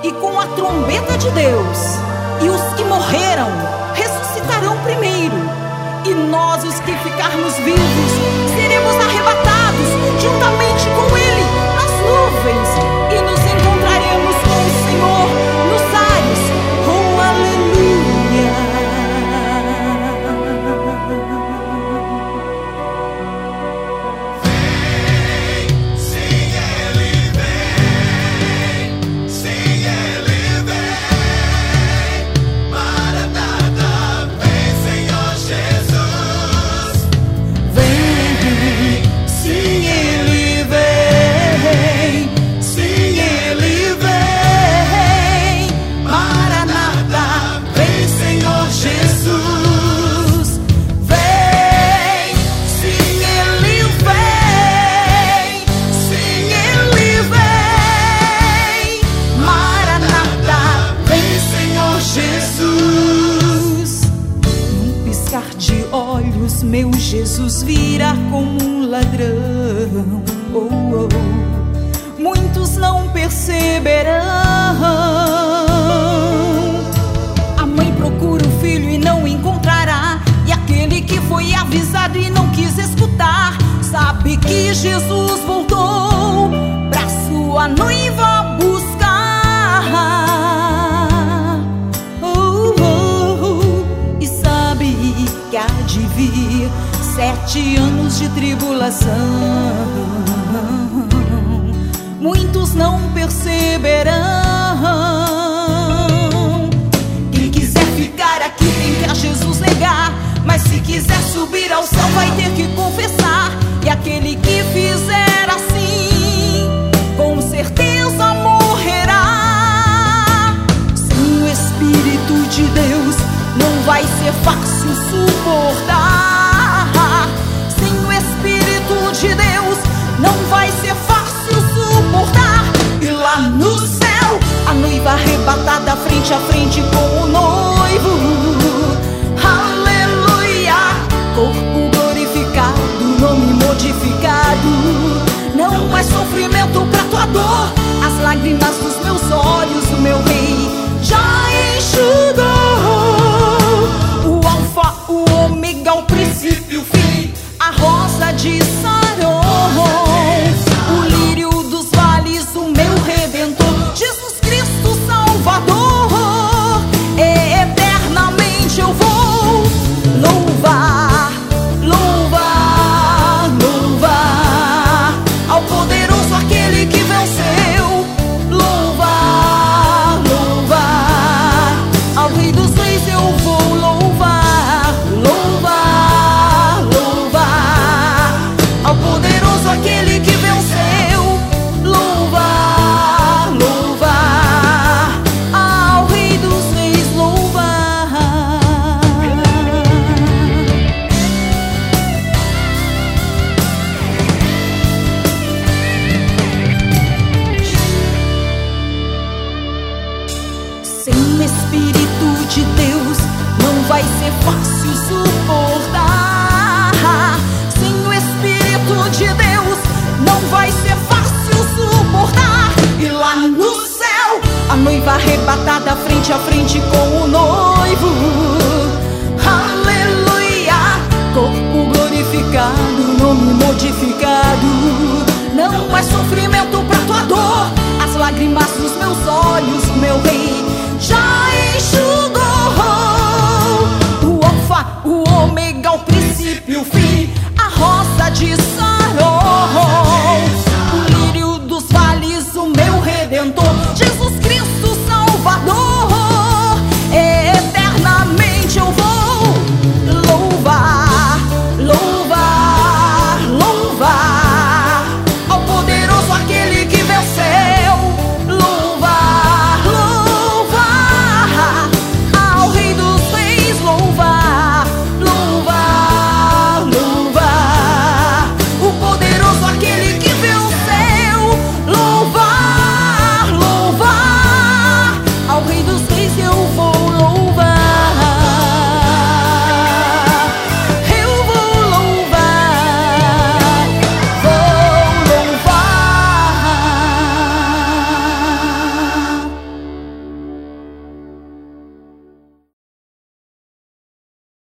e com a trombeta de Deus, e os que morreram ressuscitarão primeiro, e nós, os que ficarmos vivos, seremos arrebatados juntamente com Ele nas nuvens, e nos encontraremos com o Senhor nos ares. Oh, aleluia! Meu Jesus virá como um ladrão. Oh, oh. Muitos não perceberão. A mãe procura o filho e não encontrará, e aquele que foi avisado e não quis escutar, sabe que Jesus voltou pra sua noiva buscar. Oh, oh, oh. E sabe que há de vir 7 anos de tribulação. Muitos não perceberão. Quem quiser ficar aqui tem que a Jesus negar, mas se quiser subir ao céu vai ter que confessar. E aquele que fizer assim, com certeza morrerá. Sem o Espírito de Deus não vai ser fácil suportar. Sem o Espírito de Deus não vai ser fácil suportar. E lá no céu, a noiva arrebatada frente a frente com o noivo. Aleluia! Corpo glorificado, nome modificado. Não mais sofrimento pra tua dor. As lágrimas dos meus olhos, o meu rei já enxugou. O ômega, o princípio, o fim, a rosa de Saron, o lírio dos vales, o meu redentor, Jesus Cristo Salvador. Eternamente eu vou louvar, louvar, louvar ao poderoso, aquele que venceu. Louvar, louvar ao Rei dos Reis eu vou louvar. Aquele que venceu, louvar, louvar ao Rei dos Reis, louvar. Sem o Espírito de Deus não vai ser fácil suportar. Sem o Espírito de Deus não vai ser fácil suportar. E lá no céu, a noiva arrebatada frente a frente com o noivo. Aleluia! Corpo glorificado, nome modificado. Não mais sofrimento pra tua dor. As lágrimas dos meus olhos, o meu rei já